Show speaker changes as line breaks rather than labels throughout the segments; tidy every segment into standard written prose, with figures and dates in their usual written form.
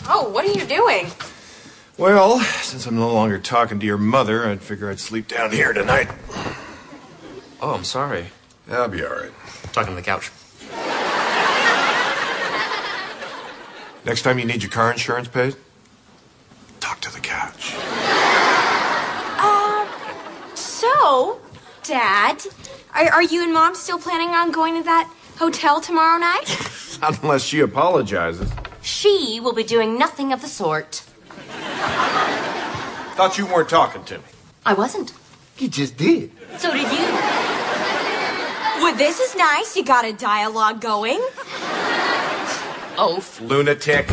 Oh, what are you doing?
Well, since I'm no longer talking to your mother, I'd figure I'd sleep down here tonight.
Oh, I'm sorry.
I'll be all right.
Talking to the couch.
Next time you need your car insurance paid, talk to the couch.
So, Dad, are you and Mom still planning on going to that hotel tomorrow night?
Unless she apologizes.
She will be doing nothing of the sort.
Thought you weren't talking to me.
I wasn't.
You just did.
So did you. Well, this is nice. You got a dialogue going.
Oaf. Lunatic.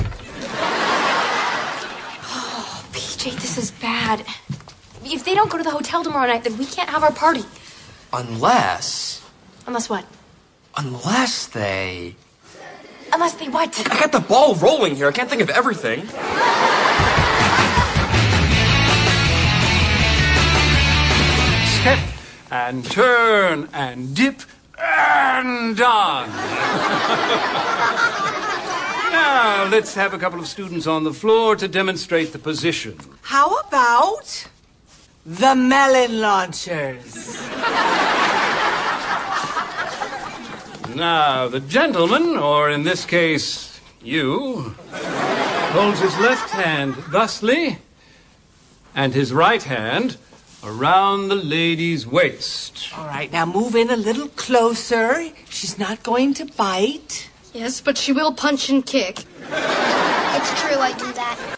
Oh, PJ, this is bad. If they don't go to the hotel tomorrow night, then we can't have our party.
Unless
Unless what?
Unless they
what?
I got the ball rolling here. I can't think of everything.
Step and turn and dip and done. Now, let's have a couple of students on the floor to demonstrate the position.
How about the melon launchers?
Now, the gentleman, or in this case, you, holds his left hand thusly and his right hand around the lady's waist.
All right, now move in a little closer. She's not going to bite.
Yes, but she will punch and kick.
It's true, I do that.